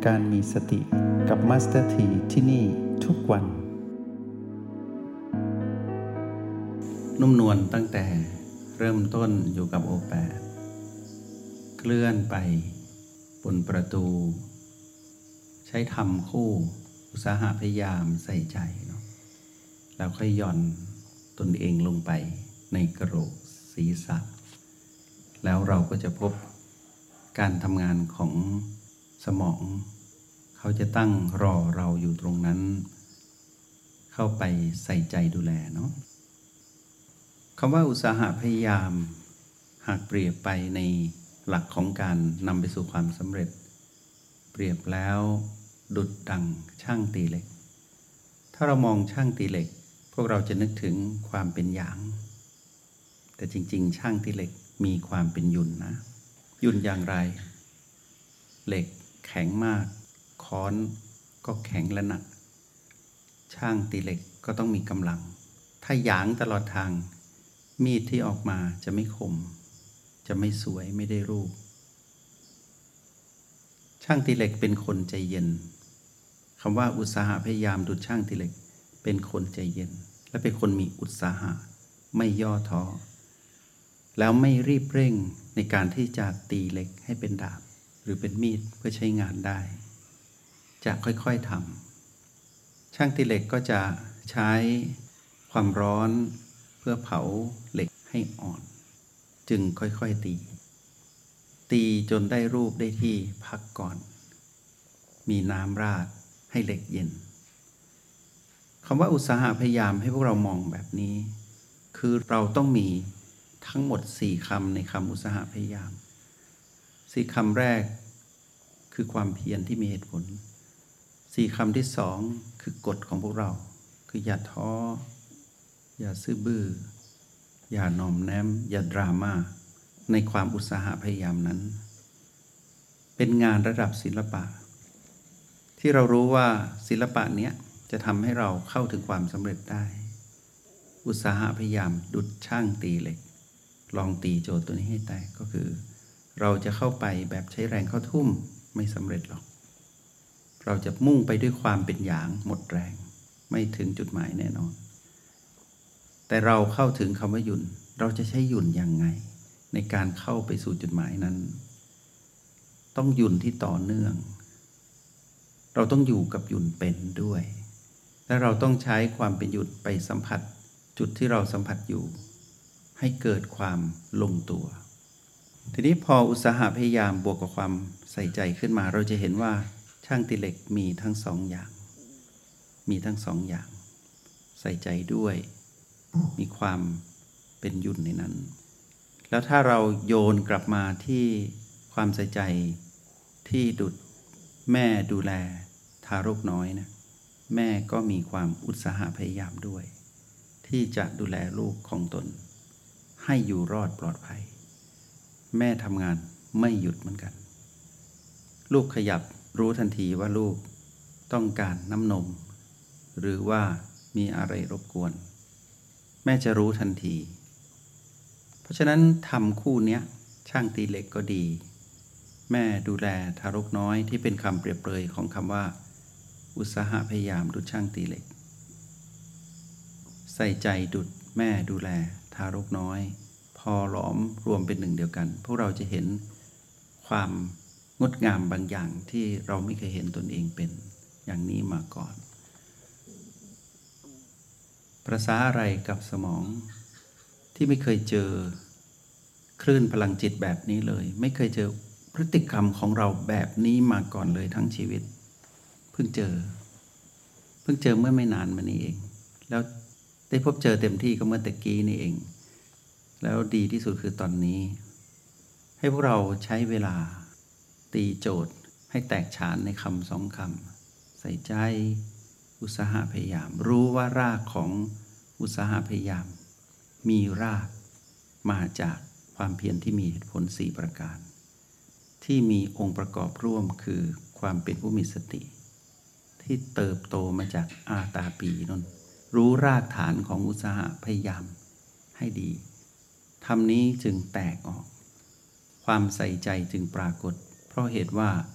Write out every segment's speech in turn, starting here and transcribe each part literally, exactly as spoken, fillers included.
การมีสติกับมาสเตอร์ทีที่นี่ทุกวันนุ่มนวลตั้งแต่เริ่มต้นอยู่กับโอแปดเคลื่อนไปบนประตูใช้ทำคู่อุตสาหะพยายามใส่ใจเนาะแล้วค่อยหย่อนตนเองลงไปในกระโหลกศีรษะแล้วเราก็จะพบการทำงานของสมองเขาจะตั้งรอเราอยู่ตรงนั้นเข้าไปใส่ใจดูแลเนาะคำว่าอุตสาหะพยายามหากเปรียบไปในหลักของการนำไปสู่ความสำเร็จเปรียบแล้วดุจดั่งช่างตีเหล็กถ้าเรามองช่างตีเหล็กพวกเราจะนึกถึงความเป็นหยางแต่จริงๆช่างตีเหล็กมีความเป็นหยุ่นนะหยุ่นอย่างไรเหล็กแข็งมากค้อนก็แข็งและหนักช่างตีเหล็กก็ต้องมีกำลังถ้าหยางตลอดทางมีดที่ออกมาจะไม่คมจะไม่สวยไม่ได้รูปช่างตีเหล็กเป็นคนใจเย็นคำว่าอุตสาหะพยายามดุจช่างตีเหล็กเป็นคนใจเย็นและเป็นคนมีอุตสาหะไม่ย่อท้อแล้วไม่รีบเร่งในการที่จะตีเหล็กให้เป็นดาบหรือเป็นมีดเพื่อใช้งานได้จะค่อยๆทำช่างตีเหล็กก็จะใช้ความร้อนเพื่อเผาเหล็กให้อ่อนจึงค่อยๆตีตีจนได้รูปได้ที่พักก่อนมีน้ำราดให้เหล็กเย็นคำว่าอุตสาหะพยายามให้พวกเรามองแบบนี้คือเราต้องมีทั้งหมดสี่คำในคำอุตสาหะพยายามสี่คำแรกคือความเพียรที่มีเหตุผลสี่คำที่สองคือกฎของพวกเราคืออย่าท้ออย่าซื่อบื้ออย่าหน่อมแนมอย่าดราม่าในความอุตสาหะพยายามนั้นเป็นงานระดับศิลปะที่เรารู้ว่าศิลปะเนี้ยจะทำให้เราเข้าถึงความสำเร็จได้อุตสาหะพยายามดุจช่างตีเหล็กลองตีโจทย์ตัวนี้ให้แตกก็คือเราจะเข้าไปแบบใช้แรงเข้าทุ่มไม่สำเร็จหรอกเราจะมุ่งไปด้วยความเป็นหยางหมดแรงไม่ถึงจุดหมายแน่นอนแต่เราเข้าถึงคำว่าหยุ่นเราจะใช้หยุ่นยังไงในการเข้าไปสู่จุดหมายนั้นต้องหยุ่นที่ต่อเนื่องเราต้องอยู่กับหยุ่นเป็นด้วยและเราต้องใช้ความเป็นหยุ่นไปสัมผัสจุดที่เราสัมผัสอยู่ให้เกิดความลงตัวทีนี้พออุตสาหะพยายามบวกกับความใส่ใจขึ้นมาเราจะเห็นว่าช่างตีเหล็กมีทั้งสองอย่างมีทั้งสองอย่างใส่ใจด้วยมีความเป็นหยุ่นในนั้นแล้วถ้าเราโยนกลับมาที่ความใส่ใจที่ดุจแม่ดูแลทารกน้อยนะแม่ก็มีความอุตสาหะพยายามด้วยที่จะดูแลลูกของตนให้อยู่รอดปลอดภัยแม่ทำงานไม่หยุดเหมือนกันลูกขยับรู้ทันทีว่าลูกต้องการน้ำนมหรือว่ามีอะไรรบกวนแม่จะรู้ทันทีเพราะฉะนั้นทำคู่นี้ช่างตีเหล็กก็ดีแม่ดูแลทารกน้อยที่เป็นคำเปรียบเปรยของคำว่าอุตสาหะพยายามดุจช่างตีเหล็กใส่ใจดุจแม่ดูแลทารกน้อยพอหลอมรวมเป็นหนึ่งเดียวกันพวกเราจะเห็นความงดงามบางอย่างที่เราไม่เคยเห็นตนเองเป็นอย่างนี้มาก่อนประสาอะไรกับสมองที่ไม่เคยเจอคลื่นพลังจิตแบบนี้เลยไม่เคยเจอพฤติกรรมของเราแบบนี้มาก่อนเลยทั้งชีวิตเพิ่งเจอเพิ่งเจอเมื่อไม่นานมานี้เองแล้วได้พบเจอเต็มที่ก็เมื่อตะกี้นี่เองแล้วดีที่สุดคือตอนนี้ให้พวกเราใช้เวลาตีโจทย์ให้แตกฉานในคำสองคำใส่ใจอุตสาหะพยายามรู้ว่ารากของอุตสาหะพยายามมีรากมาจากความเพียรที่มีเหตุผลสี่ประการที่มีองค์ประกอบร่วมคือความเป็นผู้มีสติที่เติบโตมาจากอาตาปีนนรู้รากฐานของอุตสาหะพยายามให้ดีธรรมนี้จึงแตกออกความใส่ใจจึงปรากฏเพราะเหตุว่า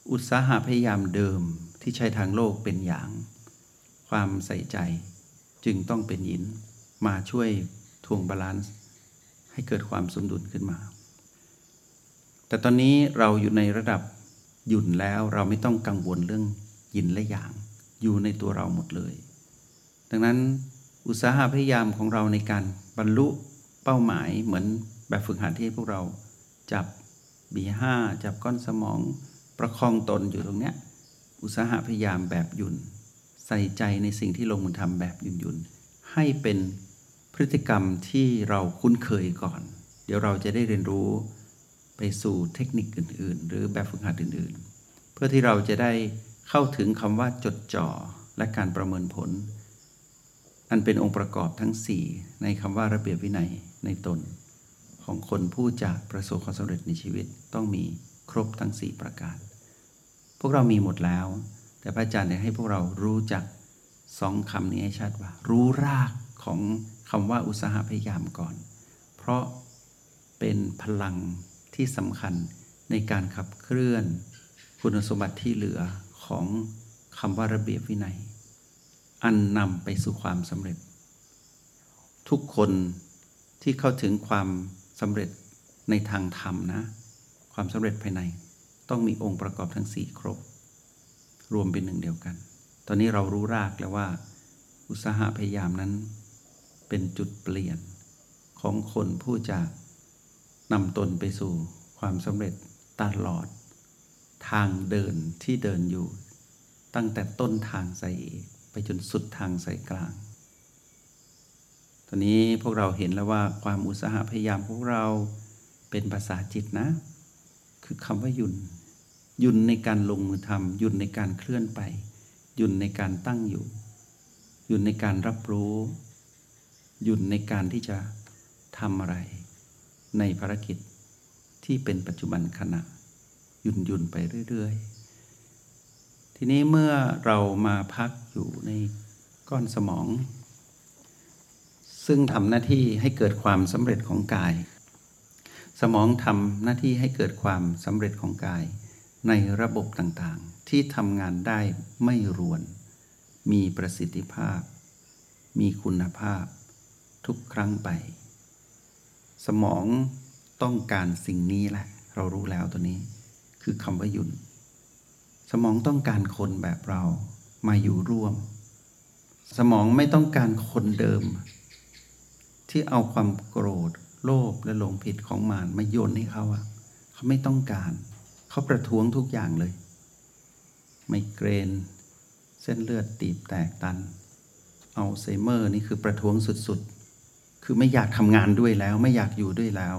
อุตสาหะพยายามเดิมที่ใช้ทางโลกเป็นหยาง ความใส่ใจจึงต้องเป็นหยินมาช่วยทวงบาลานซ์ให้เกิดความสมดุลขึ้นมาแต่ตอนนี้เราอยู่ในระดับหยุ่นแล้วเราไม่ต้องกังวลเรื่องหยินและหยางอยู่ในตัวเราหมดเลยดังนั้นอุตสาหะพยายามของเราในการบรรลุเป้าหมายเหมือนแบบฝึกหัดที่พวกเราจับ บี ห้า จับก้อนสมองประคองตนอยู่ตรงเนี้ยอุตสาหะพยายามแบบหยุ่นใส่ใจในสิ่งที่ลงมือทำแบบหยุ่นๆให้เป็นพฤติกรรมที่เราคุ้นเคยก่อนเดี๋ยวเราจะได้เรียนรู้ไปสู่เทคนิคอื่นๆหรือแบบฝึกหัดอื่นๆเพื่อที่เราจะได้เข้าถึงคำว่าจดจ่อและการประเมินผลอันเป็นองค์ประกอบทั้งสี่ในคำว่าระเบียบวินัยในตนของคนผู้จะประสบความสำเร็จในชีวิตต้องมีครบทั้งสี่ประการพวกเรามีหมดแล้วแต่พระอาจารย์อยากให้พวกเรารู้จักสองคำนี้ให้ชัดว่ารู้รากของคำว่าอุตสาหะพยายามก่อนเพราะเป็นพลังที่สำคัญในการขับเคลื่อนคุณสมบัติที่เหลือของคำว่าระเบียบวินัยอันนำไปสู่ความสำเร็จทุกคนที่เข้าถึงความสำเร็จในทางธรรมนะความสำเร็จภายในต้องมีองค์ประกอบทั้งสี่ครบรวมเป็นหนึ่งเดียวกันตอนนี้เรารู้รากแล้วว่าอุตสาหะพยายามนั้นเป็นจุดเปลี่ยนของคนผู้จะนำตนไปสู่ความสำเร็จตลอดทางเดินที่เดินอยู่ตั้งแต่ต้นทางสายเอกไปจนสุดทางสายกลางตอนนี้พวกเราเห็นแล้วว่าความอุตสาหะพยายามพวกเราเป็นภาษาจิตนะคือคำว่าหยุ่นหยุ่นในการลงมือทำหยุ่นในการเคลื่อนไปหยุ่นในการตั้งอยู่หยุ่นในการรับรู้หยุ่นในการที่จะทำอะไรในภารกิจที่เป็นปัจจุบันขณะหยุ่นหยุ่นไปเรื่อยๆทีนี้เมื่อเรามาพักอยู่ในก้อนสมองซึ่งทำหน้าที่ให้เกิดความสำเร็จของกายสมองทำหน้าที่ให้เกิดความสำเร็จของกายในระบบต่างๆที่ทำงานได้ไม่รวนมีประสิทธิภาพมีคุณภาพทุกครั้งไปสมองต้องการสิ่งนี้แหละเรารู้แล้วตัวนี้คือคำว่าหยุ่นสมองต้องการคนแบบเรามาอยู่ร่วมสมองไม่ต้องการคนเดิมที่เอาความโกรธโลภและหลงผิดของมารมาโยนให้เขาอะเขาไม่ต้องการเขาประท้วงทุกอย่างเลยไมเกรนเส้นเลือดตีบแตกตันอัลไซเมอร์นี่คือประท้วงสุดๆคือไม่อยากทำงานด้วยแล้วไม่อยากอยู่ด้วยแล้ว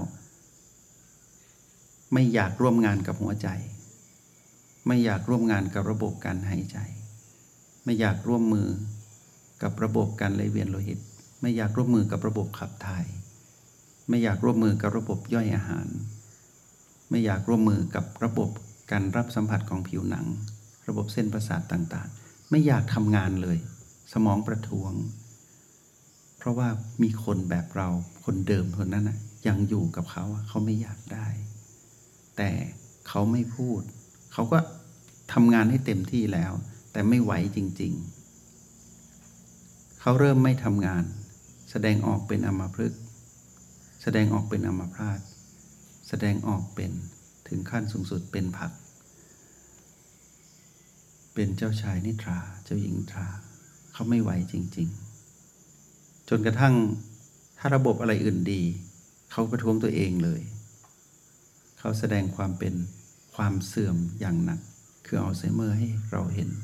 ไม่อยากร่วมงานกับหัวใจไม่อยากร่วมงานกับระบบการหายใจไม่อยากร่วมมือกับระบบการไหลเวียนโลหิตไม่อยากร่วมมือกับระบบขับถ่ายไม่อยากร่วมมือกับระบบย่อยอาหารไม่อยากร่วมมือกับระบบการรับสัมผัสของผิวหนังระบบเส้นประสาทต่างๆไม่อยากทำงานเลยสมองประท้วงเพราะว่ามีคนแบบเราคนเดิมคนนั้นนะยังอยู่กับเขาเขาไม่อยากได้แต่เขาไม่พูดเขาก็ทำงานให้เต็มที่แล้วแต่ไม่ไหวจริงๆเขาเริ่มไม่ทำงานแสดงออกเป็นอัมพฤกษ์แสดงออกเป็นอัมพาตแสดงออกเป็นถึงขั้นสูงสุดเป็นผักเป็นเจ้าชายนิทราเจ้าหญิงนิทราเขาไม่ไหวจริงๆจนกระทั่งถ้าระบบอะไรอื่นดีเขาประท้วงตัวเองเลยเขาแสดงความเป็นความเสื่อมอย่างหนักคืออัลไซเมอร์ให้เราเห็น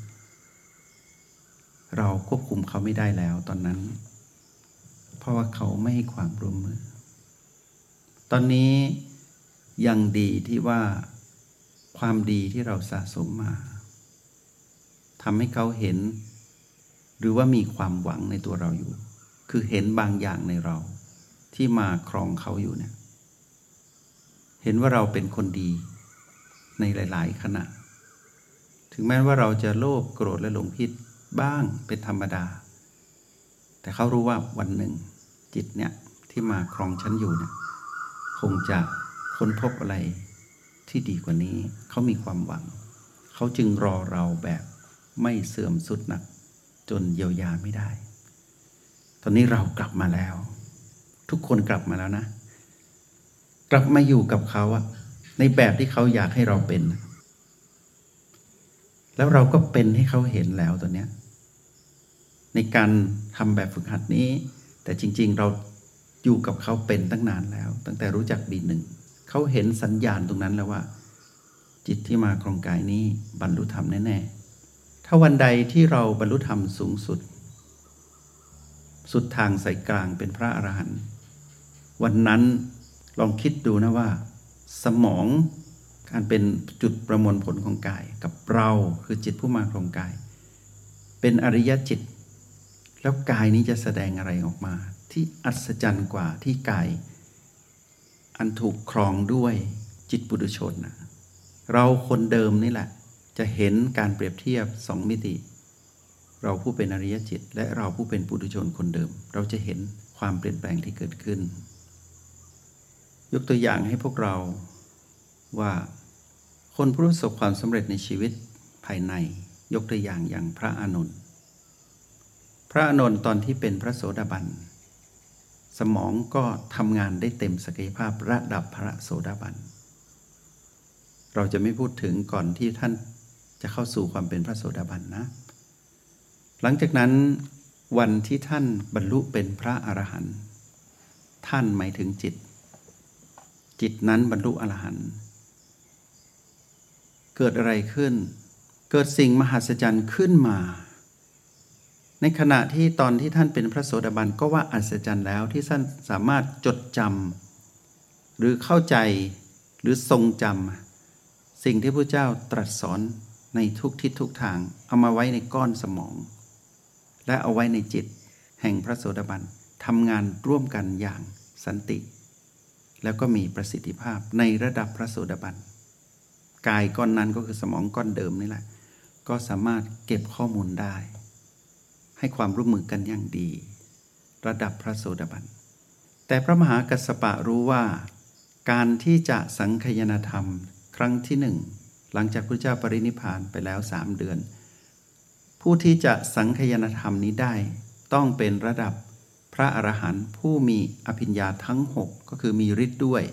เราควบคุมเขาไม่ได้แล้วตอนนั้นเพราะว่าเขาไม่ให้ความร่วมมือตอนนี้ยังดีที่ว่าความดีที่เราสะสมมาทำให้เขาเห็นหรือว่ามีความหวังในตัวเราอยู่คือเห็นบางอย่างในเราที่มาครองเขาอยู่เนี่ยเห็นว่าเราเป็นคนดีในหลายๆขณะถึงแม้ว่าเราจะโลภโกรธและหลงผิดบ้างเป็นธรรมดาแต่เขารู้ว่าวันหนึ่งจิตเนี่ยที่มาครองฉันอยู่เนี่ยคงจะค้นพบอะไรที่ดีกว่านี้เขามีความหวังเขาจึงรอเราแบบไม่เสื่อมสุดหนักจนเยียวยาไม่ได้ตอนนี้เรากลับมาแล้วทุกคนกลับมาแล้วนะกลับมาอยู่กับเขาอะในแบบที่เขาอยากให้เราเป็นแล้วเราก็เป็นให้เขาเห็นแล้วตอนเนี้ยในการทำแบบฝึกหัดนี้แต่จริงๆเราอยู่กับเขาเป็นตั้งนานแล้วตั้งแต่รู้จักบีหนึ่งเขาเห็นสัญญาณตรงนั้นแล้วว่าจิตที่มาครองกายนี้บรรลุธรรมแน่ๆถ้าวันใดที่เราบรรลุธรรมสูงสุดสุดทางสายกลางเป็นพระอรหันต์วันนั้นลองคิดดูนะว่าสมองการเป็นจุดประมวลผลของกายกับเราคือจิตผู้มาครองกายเป็นอริยจิตแล้วกายนี้จะแสดงอะไรออกมาที่อัศจรรย์กว่าที่กายอันถูกครองด้วยจิตปุถุชนนะเราคนเดิมนี่แหละจะเห็นการเปรียบเทียบสองมิติเราผู้เป็นอริยจิตและเราผู้เป็นปุถุชนคนเดิมเราจะเห็นความเปลี่ยนแปลงที่เกิดขึ้นยกตัวอย่างให้พวกเราว่าคนผู้ประสบความสำเร็จในชีวิตภายในยกตัวอย่างอย่างพระอานนท์พระอานนท์ตอนที่เป็นพระโสดาบันสมองก็ทำงานได้เต็มศักยภาพระดับพระโสดาบันเราจะไม่พูดถึงก่อนที่ท่านจะเข้าสู่ความเป็นพระโสดาบันนะหลังจากนั้นวันที่ท่านบรรลุเป็นพระอรหันต์ท่านหมายถึงจิตจิตนั้นบรรลุอรหันต์เกิดอะไรขึ้นเกิดสิ่งมหัศจรรย์ขึ้นมาในขณะที่ตอนที่ท่านเป็นพระโสดาบันก็ว่าอัศจรรย์แล้วที่ท่านสามารถจดจำหรือเข้าใจหรือทรงจำสิ่งที่พระเจ้าตรัสสอนในทุกทิศทุกทางเอามาไว้ในก้อนสมองและเอาไว้ในจิตแห่งพระโสดาบันทำงานร่วมกันอย่างสันติแล้วก็มีประสิทธิภาพในระดับพระโสดาบันกายก้อนนั้นก็คือสมองก้อนเดิมนี่แหละก็สามารถเก็บข้อมูลได้ให้ความร่วมมือกันอย่างดีระดับพระโสดาบันแต่พระมหากัสสปะรู้ว่าการที่จะสังคายนาธรรมครั้งที่หนึ่งหลังจากพระเจ้าปรินิพพานไปแล้วสามเดือนผู้ที่จะสังคายนาธรรมนี้ได้ต้องเป็นระดับพระอรหันต์ผู้มีอภิญญาทั้งหกก็คือมีฤทธิ์ด้วย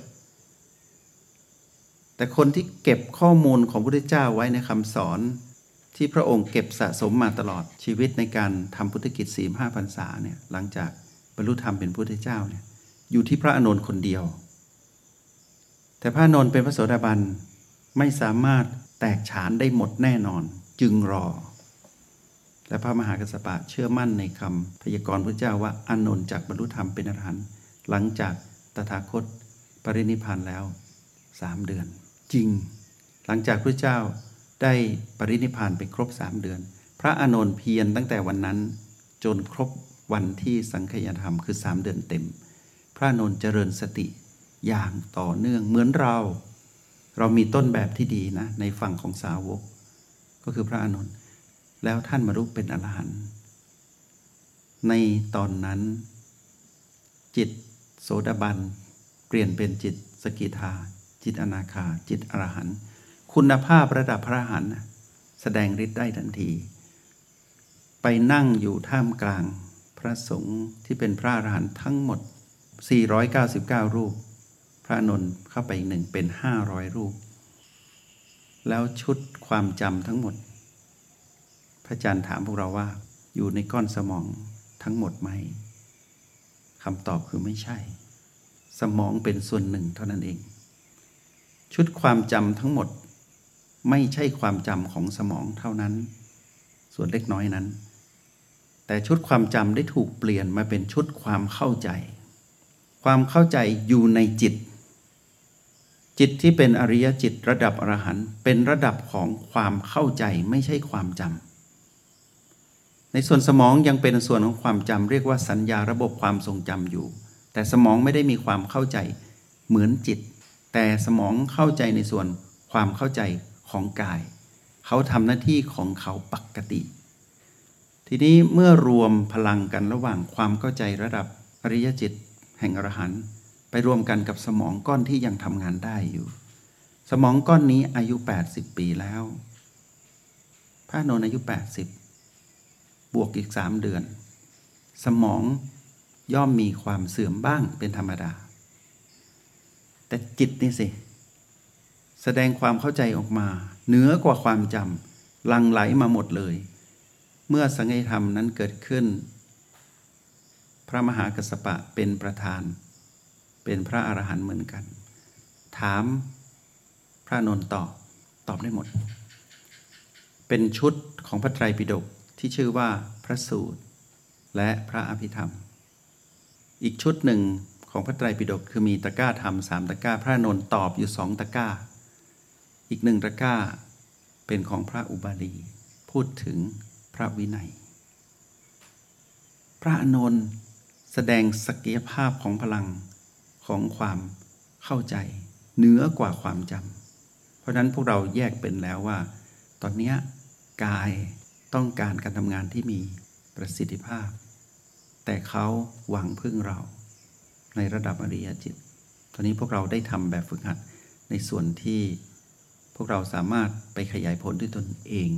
แต่คนที่เก็บข้อมูลของพระพุทธเจ้าไว้ในคำสอนที่พระองค์เก็บสะสมมาตลอดชีวิตในการทำพุทธกิจสี่ห้าพรรษาเนี่ยหลังจากบรรลุธรรมเป็นพระพุทธเจ้าเนี่ยอยู่ที่พระอานนท์คนเดียวแต่พระอานนท์เป็นพระโสดาบันไม่สามารถแตกฉานได้หมดแน่นอนจึงรอและพระมหากัสสปะเชื่อมั่นในคำพยากรณ์พระเจ้าว่าอานนท์จากบรรลุธรรมเป็นอรหันต์หลังจากตถาคตปรินิพพานแล้วสามเดือนจริงหลังจากพระเจ้าได้ปรินิพพานไปครบสามเดือนพระอานนท์เพียรตั้งแต่วันนั้นจนครบวันที่สังคายนาธรรมคือสามเดือนเต็มพระอานนท์เจริญสติอย่างต่อเนื่องเหมือนเราเรามีต้นแบบที่ดีนะในฝั่งของสาวกก็คือพระอานนท์แล้วท่านบรรลุเป็นอรหันต์ในตอนนั้นจิตโสดาบันเปลี่ยนเป็นจิตสกิทาจิตอนาคาจิตอรหันต์คุณภาพระดับพระอรหันต์แสดงฤทธิ์ได้ทันทีไปนั่งอยู่ท่ามกลางพระสงฆ์ที่เป็นพระอรหันต์ทั้งหมดสี่ร้อยเก้าสิบเก้ารูปพระอานนท์เข้าไปอีกหนึ่งเป็นห้าร้อยรูปแล้วชุดความจำทั้งหมดพระอาจารย์ถามพวกเราว่าอยู่ในก้อนสมองทั้งหมดไหมคำตอบคือไม่ใช่สมองเป็นส่วนหนึ่งเท่านั้นเองชุดความจำทั้งหมดไม่ใช่ความจำของสมองเท่านั้นส่วนเล็กน้อยนั้นแต่ชุดความจำได้ถูกเปลี่ยนมาเป็นชุดความเข้าใจความเข้าใจอยู่ในจิตจิตที่เป็นอริยจิตระดับอรหันต์เป็นระดับของความเข้าใจไม่ใช่ความจำในส่วนสมองยังเป็นส่วนของความจำเรียกว่าสัญญาระบบความทรงจำอยู่แต่สมองไม่ได้มีความเข้าใจเหมือนจิตแต่สมองเข้าใจในส่วนความเข้าใจของกายเขาทำหน้าที่ของเขาปกติทีนี้เมื่อรวมพลังกันระหว่างความเข้าใจระดับอริยจิตแห่งอรหันต์ไปรวมกันกับสมองก้อนที่ยังทำงานได้อยู่สมองก้อนนี้อายุแปดสิบปีแล้วพระอานนท์อายุแปดสิบบวกอีกสามเดือนสมองย่อมมีความเสื่อมบ้างเป็นธรรมดาแต่จิตนี่สิแสดงความเข้าใจออกมาเหนือกว่าความจำหลั่งไหลมาหมดเลยเมื่อสังฆธรรมนั้นเกิดขึ้นพระมหากัสสปะเป็นประธานเป็นพระอรหันต์เหมือนกันถามพระอานนท์ตอบตอบได้หมดเป็นชุดของพระไตรปิฎกที่ชื่อว่าพระสูตรและพระอภิธรรมอีกชุดหนึ่งของพระไตรปิฎกคือมีตะกร้าธรรมสามตะกร้าพระอานนท์ตอบอยู่สองตะกร้าอีกหนึ่งตะกร้าเป็นของพระอุบาลีพูดถึงพระวินัยพระอานนท์แสดงศักยภาพของพลังของความเข้าใจเหนือกว่าความจำเพราะฉะนั้นพวกเราแยกเป็นแล้วว่าตอนนี้กายต้องการการทำงานที่มีประสิทธิภาพแต่เขาหวังพึ่งเราในระดับอริยจิตตอนนี้พวกเราได้ทำแบบฝึกหัดในส่วนที่พวกเราสามารถไปขยายผลด้วยตนเอง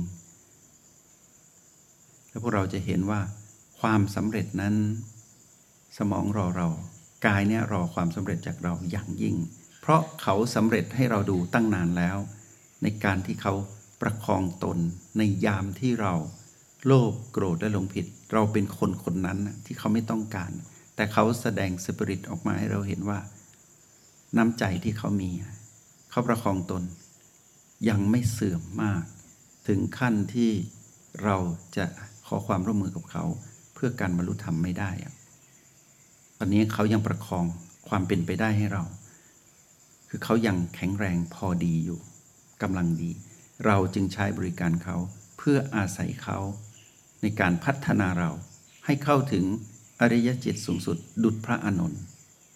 แล้วพวกเราจะเห็นว่าความสำเร็จนั้นสมองรอเรากายเนี่ยรอความสำเร็จจากเราอย่างยิ่งเพราะเขาสำเร็จให้เราดูตั้งนานแล้วในการที่เขาประคองตนในยามที่เราโลภโกรธและหลงผิดเราเป็นคนคนนั้นที่เขาไม่ต้องการแต่เขาแสดงสปิริตออกมาให้เราเห็นว่าน้ำใจที่เขามีเขาประคองตนยังไม่เสื่อมมากถึงขั้นที่เราจะขอความร่วมมือกับเขาเพื่อการบรรลุธรรมไม่ได้ตอนนี้เขายังประคองความเป็นไปได้ให้เราคือเขายังแข็งแรงพอดีอยู่กำลังดีเราจึงใช้บริการเขาเพื่ออาศัยเขาในการพัฒนาเราให้เข้าถึงอริยจิตสูงสุดดุจพระอานนท์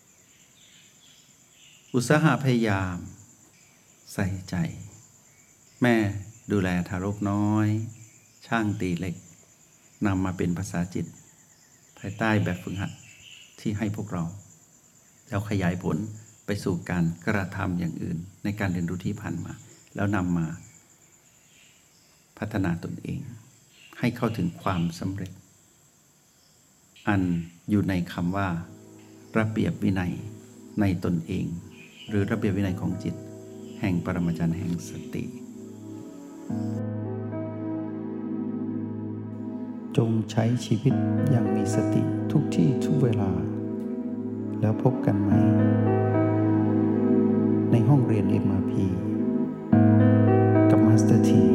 อุตสาหะพยายามใส่ใจแม่ดูแลทารกน้อยช่างตีเหล็กนำมาเป็นภาษาจิตภายใต้แบบฝึกหัดที่ให้พวกเราแล้วขยายผลไปสู่การกระทำอย่างอื่นในการเรียนรู้ที่ผ่านมาแล้วนำมาพัฒนาตนเองให้เข้าถึงความสำเร็จอันอยู่ในคำว่าระเบียบวินัยในตนเองหรือระเบียบวินัยของจิตแห่งปรมาจารย์แห่งสติจงใช้ชีวิตอย่างมีสติทุกที่ทุกเวลาแล้วพบกันไหมในห้องเรียน เอ็ม อาร์ พี กับมาสเตอร์ที